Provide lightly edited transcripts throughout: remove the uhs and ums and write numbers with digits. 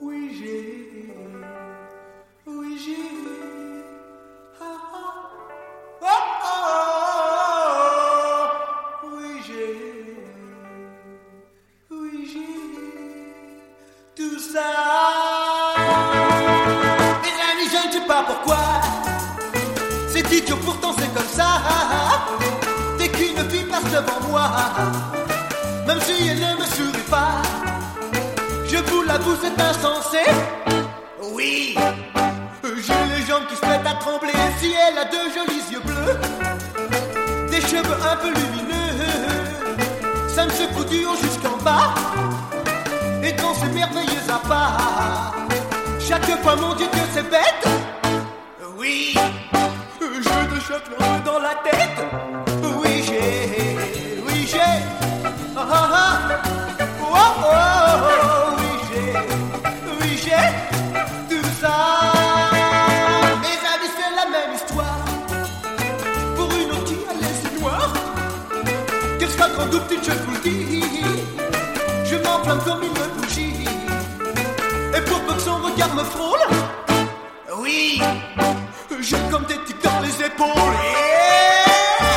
Oui, j'ai. Oui, j'ai. Ah, ah. Oh, oh, oh. Oui, j'ai. Oui, j'ai. Tout ça. Mes amis, je ne sais pas pourquoi. C'est idiot, pourtant c'est comme ça. Dès qu'une fille passe devant moi, même si elle ne me sourit pas, je vous l'avoue, c'est insensé. Oui, j'ai les jambes qui se mettent à trembler. Si elle a de jolis yeux bleus, des cheveux un peu lumineux, ça me secoue du haut jusqu'en bas. Et quand c'est merveilleux à part, chaque fois, mon Dieu, que c'est bête. Oui, je te choque l'enfeu dans la tête. Oui, j'ai. Ah, ah, ah. Oh, oh, oh. Oui, j'ai tout ça. Mes amis, c'est la même histoire. Pour une autre qui a les yeux noirs, qu'elle soit grande ou petite, je vous le dis, je m'enflamme comme une bougie. Et pour peu que son regard me frôle, oui, j'ai comme des tics dans les épaules. Yeah.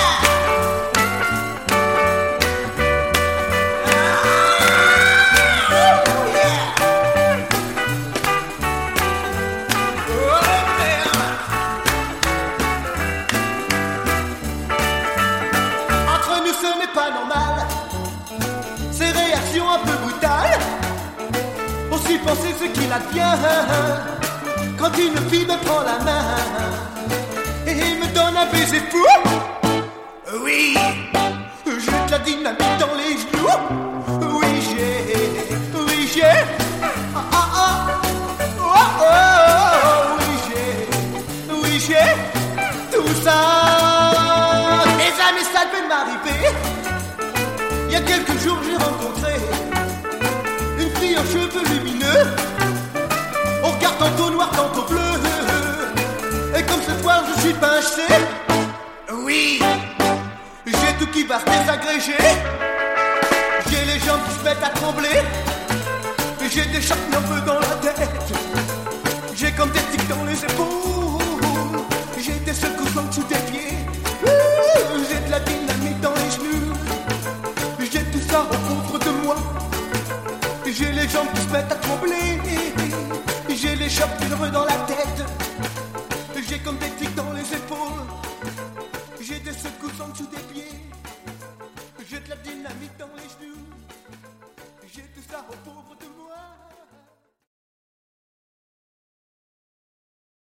Entre nous, ce n'est pas normal. Ces réactions un peu brutales. Aussi penser ce qu'il advient quand une fille me prend la main et me donne un baiser fou. Oui, j'ai de la dynamite dans les genoux. Oui, j'ai. Ah, ah, ah. Oh, oh, oh. Oui, j'ai tout ça. Mes amis, ça peut m'arriver. Il y a quelques jours, j'ai rencontré une fille aux cheveux lumineux, au regard tantôt noir, tantôt bleu. Et comme ce soir je suis pincé, oui, j'ai tout qui va se désagréger. J'ai les jambes qui se mettent à trembler, j'ai des chocs nerveux dans la tête, j'ai comme des tics dans les épaules, j'ai des secousses en dessous des pieds, j'ai de la dynamite dans les genoux, j'ai tout ça au contre de moi. J'ai les jambes qui se mettent à trembler, j'ai les chocs nerveux dans la tête, j'ai comme des tics dans les épaules, j'ai des secousses en dessous des pieds, j'ai de la dynamite dans les genoux, j'ai tout ça au pauvre de